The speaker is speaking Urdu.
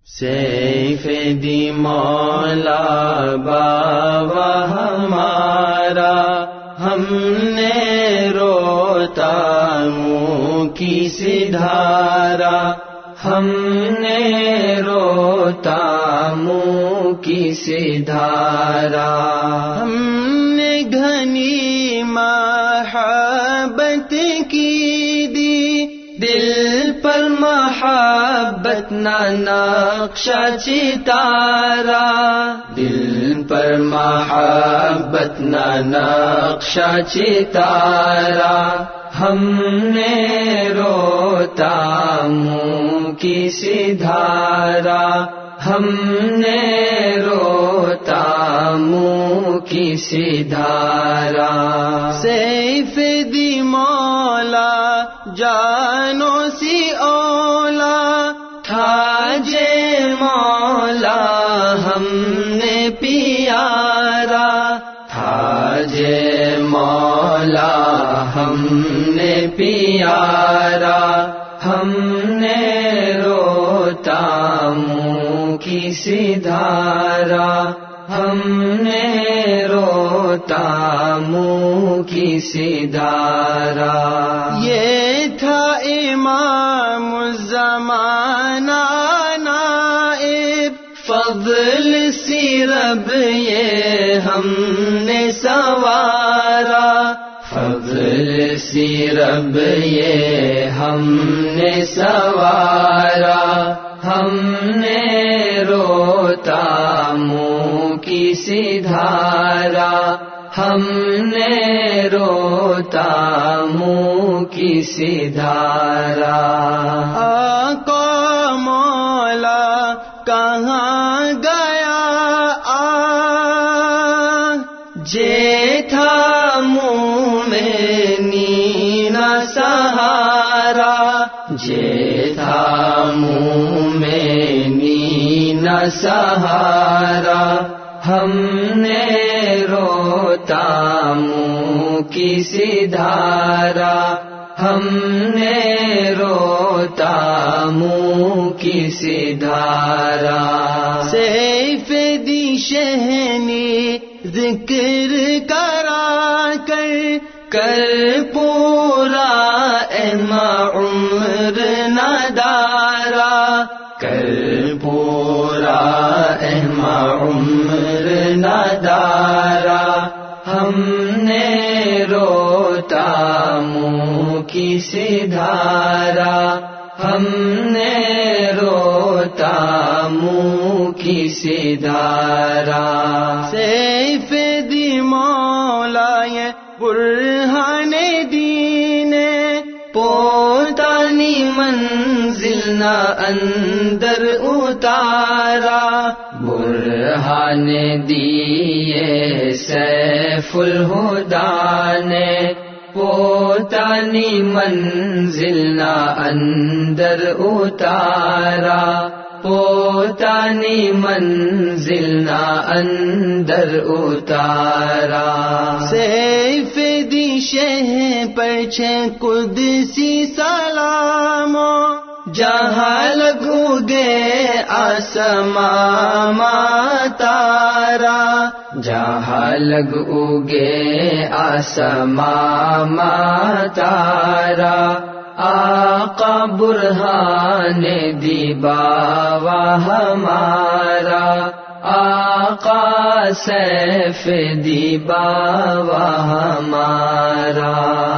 سیف دی مولا بابا ہمارا، ہم نے روتا منہ کی سدھارا، ہم نے روتا منہ کی سدھارا، ہم نے گھنی محبت کی دی، دل پر محبت نہ نقشہ چتارا، دل پر محبت نہ نقشہ چتارا، ہم نے روتا منہ کی سدھارا، ہم نے روتا منہ کی سدھارا، سیف دی مولا جانو سی اولا، تھا جے مولا ہم نے پیارا، تھا جے مولا ہم نے پیارا، ہم نے روتا منہ کی سدھارا، ہم نے روتا منہ کی سدھارا، یہ تھا امام الزمانہ نائب، فضل سی رب یہ ہم نے سوارا، فضل سی رب یہ ہم نے سوارا، ہم نے روتا منہ کی سدھارا، ہم نے روتا منہ کی سدھارا، آقا مولا کہاں گیا جے تھا منہ میں نینا سہارا، جے تھا منہ میں نینا سہارا، ہم نے روتا منہ کی سدھارا، ہم نے روتا منہ کی سدھارا، سیف دی شہنی ذکر کرا کر پورا احما عمر ندارا، کر پورا احما عمر ندارا، ہم نے روتا منہ کی سدھارا، ہم نے روتا منہ کی سدھارا، سیف دی مولا یہ برہان دین، پوتانی منزل نہ اندر اتارا، برہان دیے سیف الہدیٰ نے، پوتانی منزل نہ اندر اتارا، پوتانی منزل نہ اندر اتارا، سیف دی شہ پر چھ قدسی سلامو، جہاں لگو گے آسمان تارا، جہاں لگو گے آسمان تارا، آقا برہان دی بابا ہمارا، آقا سیف دی بابا ہمارا۔